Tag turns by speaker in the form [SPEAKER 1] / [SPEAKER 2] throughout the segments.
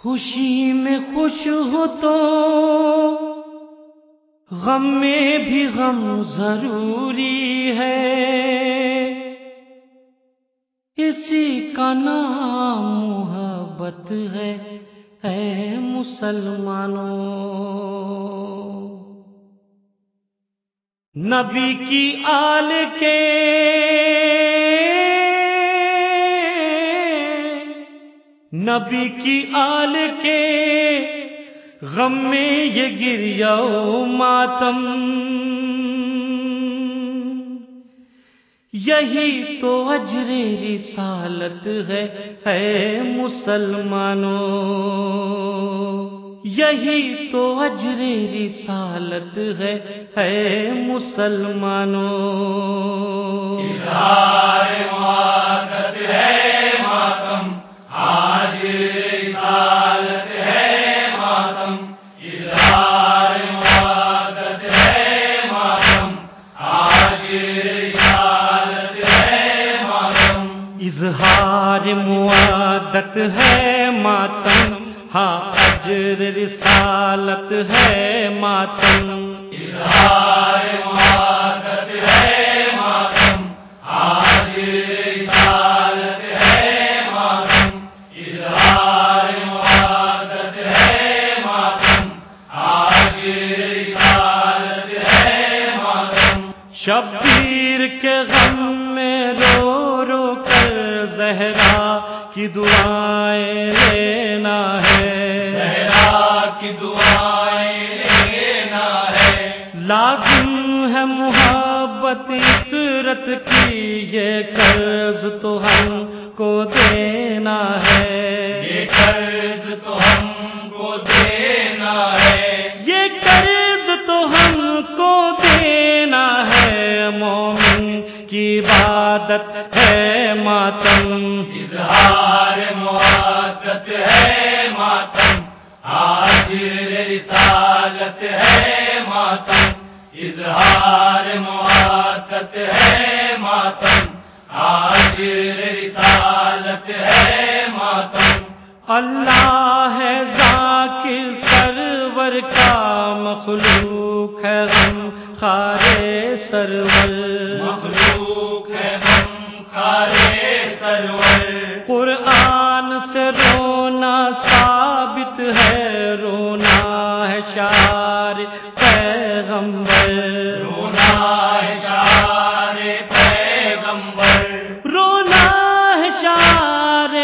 [SPEAKER 1] خوشی میں خوش ہو تو غم میں بھی غم ضروری ہے، اسی کا نام محبت ہے اے مسلمانوں۔ نبی کی آل کے غم میں یہ گریہ و ماتم، یہی تو اجر رسالت ہے اے مسلمانوں، یہی تو اجر رسالت ہے اے مسلمانوں۔
[SPEAKER 2] اظہار محبت ہے ماتم، آج رسالت ہے ماتم، اظہار محبت ہے ماتم، آج رسالت ہے ماتم،
[SPEAKER 1] اظہار موادت ہے ماتم، ہاں اجر رسالت ہے ماتم۔
[SPEAKER 2] اظہار محبت ہے ماتم، آج رسالت ہے ماتم، اظہار محبت ہے ماتم، آج رسالت ہے ماتم۔
[SPEAKER 1] شبیر کے غم میں رو رو کر زہرا کی دعائیں لینا ہے،
[SPEAKER 2] زہرا کی دعائیں لینا ہے،
[SPEAKER 1] لازم ہے محبت عطرت کی، یہ قرض تو ہم کو دینا ہے،
[SPEAKER 2] یہ قرض تو ہم کو دینا ہے،
[SPEAKER 1] یہ قرض تو ہم کو دینا ہے، مومن کی عبادت ہے ماتم،
[SPEAKER 2] اظہار محبت ہے ماتم، آج رسالت ہے ماتم، اظہار محبت ہے ماتم، آج رسالت ہے ماتم۔
[SPEAKER 1] اللہ ہے ذاکر سرور کا مخلوق ہے غم خارے سرور،
[SPEAKER 2] مخلوق ہے غم خارے سرور،
[SPEAKER 1] قرآن سے رونا ثابت ہے، رونا ہے شعار پیغمبر،
[SPEAKER 2] رونا ہے شعار پیغمبر،
[SPEAKER 1] رونا ہے شعار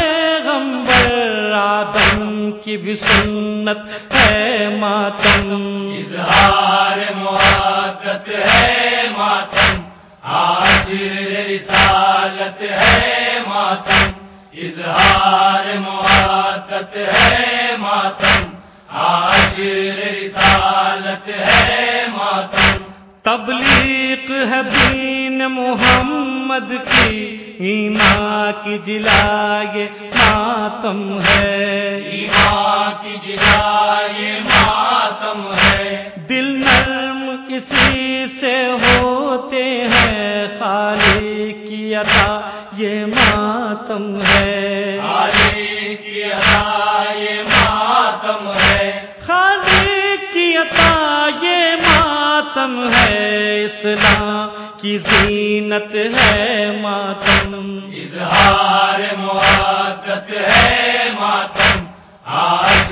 [SPEAKER 1] پیغمبر، آدم کی بھی سنت ہے ماتم،
[SPEAKER 2] اظہار محبت ہے ماتم، آج رسالت ہے ماتم، اظہار محبت ہے ماتم، آج رسالت ہے ماتم۔
[SPEAKER 1] تبلیغ ہے دین محمد کی، ایمان کی جلائے ماتم ہے،
[SPEAKER 2] ایمان کی جلائے ماتم ہے،
[SPEAKER 1] دل نرم اسی سے ہوتے ہیں، خالق کی عطا یہ ماتم ہے،
[SPEAKER 2] خالق کی عطا یہ ماتم ہے،
[SPEAKER 1] خالق کی عطا یہ ماتم ہے، اسلام کی زینت ہے ماتم،
[SPEAKER 2] اظہار محبت ہے ماتم، آج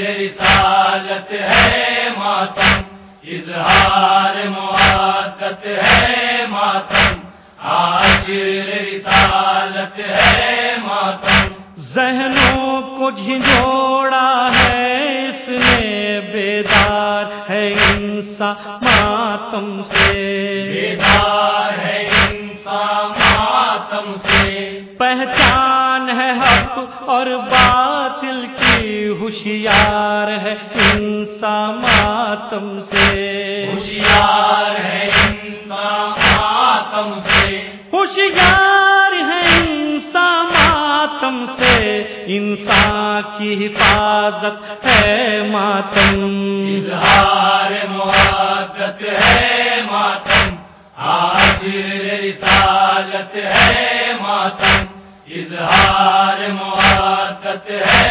[SPEAKER 2] رسالت ہے ماتم، اظہار محبت ہے ماتم، آج رسالت ہے ماتم۔
[SPEAKER 1] ذہنوں کو جھنجھوڑا ہے اس نے، بیدار ہے انسان ماتم سے،
[SPEAKER 2] بیدار ہے انسان ماتم سے،
[SPEAKER 1] پہچان ہے حق اور باطل کی، ہوشیار ہے انسان ماتم سے،
[SPEAKER 2] ہوشیار ہے انسان ماتم سے،
[SPEAKER 1] ہوشیار ہے انسان ماتم سے، انسان کی حفاظت ہے ماتم،
[SPEAKER 2] اظہار محبت ہے ماتم، آج رسالت ہے ماتم، اظہار محبت ہے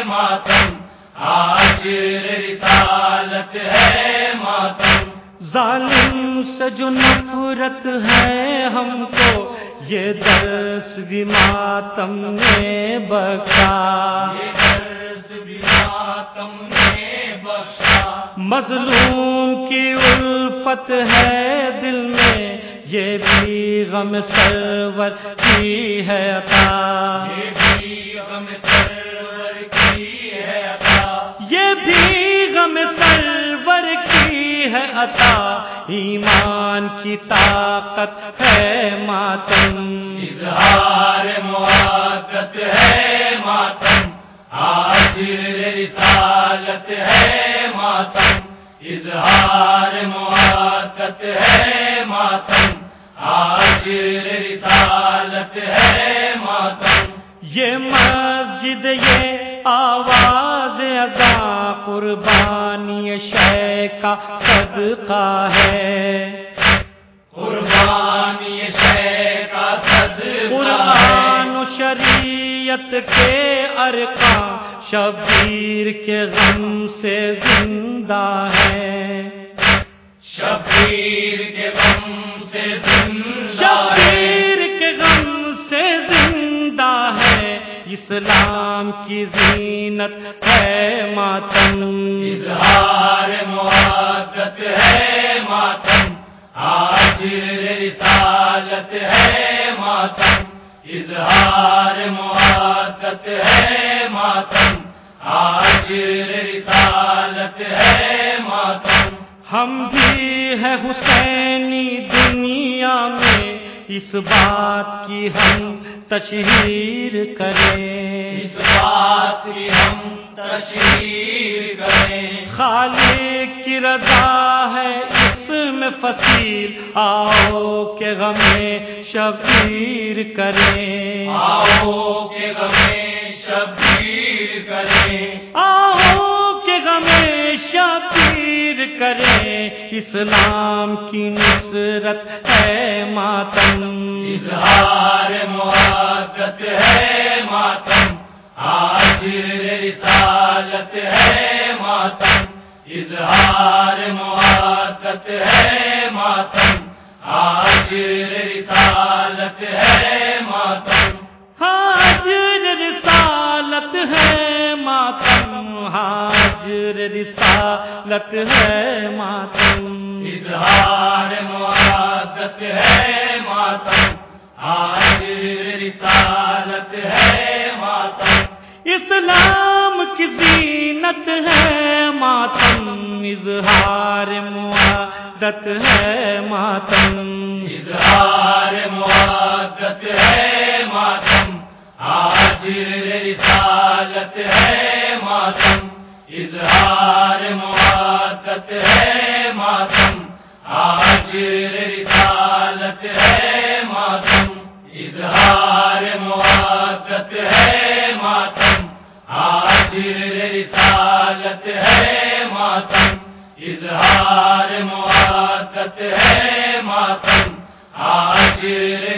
[SPEAKER 2] ماتم، آج رسالت ہے ماتم۔
[SPEAKER 1] ظالم سے جو نفرت ہے ہم کو، یہ درس بھی ماتم نے بخشا،
[SPEAKER 2] یہ درس بھی ماتم نے بخشا۔
[SPEAKER 1] مظلوم کی الفت ہے دل میں، یہ بھی غم سرور کی ہے عطا،
[SPEAKER 2] یہ بھی غم سرور کی ہے عطا،
[SPEAKER 1] یہ بھی غم سرور کی ہے عطا۔ ایمان کی طاقت ہے ماتم،
[SPEAKER 2] اظہار محبت ہے ماتم، آج رسالت ہے ماتم، اظہار محبت ہے ماتم، آج رسالت ہے ماتم۔
[SPEAKER 1] یہ مسجد یہ آواز اذاں قربانی شے کا صدقہ ہے،
[SPEAKER 2] قربانی شے کا صدقہ
[SPEAKER 1] قرآن
[SPEAKER 2] ہے،
[SPEAKER 1] و شریعت کے ارکان شبیر کے غم سے زندہ ہے،
[SPEAKER 2] شبیر کے غم سے زندہ ہے،
[SPEAKER 1] شبیر کے غم سے زندہ ہے۔ اسلام کی زینت ہے ماتم،
[SPEAKER 2] اظہار محبت ہے ماتم، آج رسالت ہے ماتم، اظہار محبت ہے ماتم، آج رسالت ہے ماتم۔
[SPEAKER 1] ہم بھی ہے حسینی دنیا میں، اس بات کی ہم تشہیر کریں،
[SPEAKER 2] اس بات کی ہم تشہیر کریں،
[SPEAKER 1] خالق کی رضا ہے اس میں فصیل، آؤ کہ غم شبیر کریں،
[SPEAKER 2] آؤ کہ غم شبیر کریں،
[SPEAKER 1] آؤ کہ غم شبیر کریں۔ اسلام کی نصرت ہے ماتم،
[SPEAKER 2] اظہار محبت ہے ماتم، آج رسالت ہے ماتم، اظہار محبت ہے ماتم، آج رسالت ہے ماتم۔
[SPEAKER 1] حاضر رسالت ہے ماتم، حاضر رسالت ہے ماتم،
[SPEAKER 2] اظہار محبت ہے ماتم، آج رسالت ہے ماتم۔
[SPEAKER 1] اسلام کی زینت ہے ماتم، اظہار محبت ہے ماتم،
[SPEAKER 2] اظہار محبت ہے ماتم، آج رسالت ہے ماتم، اظہار محبت ہے ماتم، آج رسالت ہے ماتم، اظہار محبت ہے ماتم، آج رسالت ہے ماتم، اظہار محبت ہے ماتم، آج